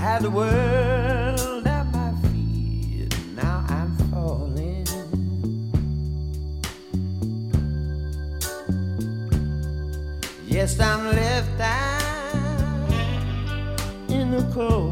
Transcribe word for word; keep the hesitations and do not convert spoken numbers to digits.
had the world at my feet, now I'm falling. Yes, I'm left out in the cold.